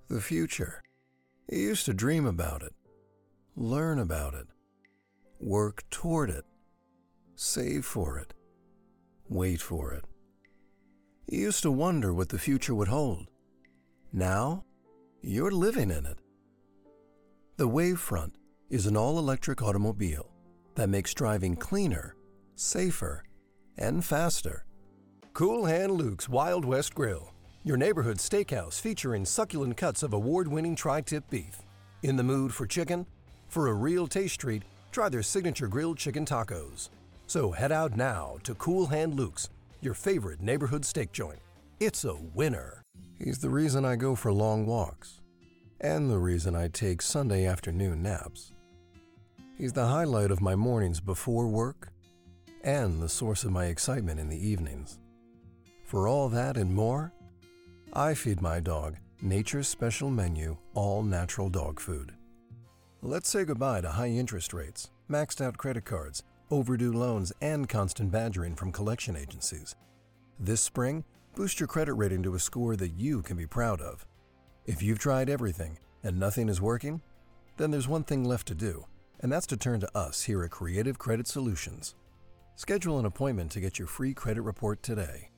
The future. You used to dream about it, learn about it, work toward it, save for it, wait for it. You used to wonder what the future would hold. Now, you're living in it. The Wavefront is an all-electric automobile that makes driving cleaner, safer, and faster. Cool Hand Luke's Wild West Grill, your neighborhood steakhouse featuring succulent cuts of award-winning tri-tip beef. In the mood for chicken? For a real taste treat, try their signature grilled chicken tacos. So head out now to Cool Hand Luke's, your favorite neighborhood steak joint. It's a winner. He's the reason I go for long walks, and the reason I take Sunday afternoon naps. He's the highlight of my mornings before work, and the source of my excitement in the evenings. For all that and more, I feed my dog Nature's Special Menu all-natural dog food. Let's say goodbye to high interest rates, maxed out credit cards, overdue loans, and constant badgering from collection agencies. This spring, boost your credit rating to a score that you can be proud of. If you've tried everything and nothing is working, then there's one thing left to do, and that's to turn to us here at Creative Credit Solutions. Schedule an appointment to get your free credit report today.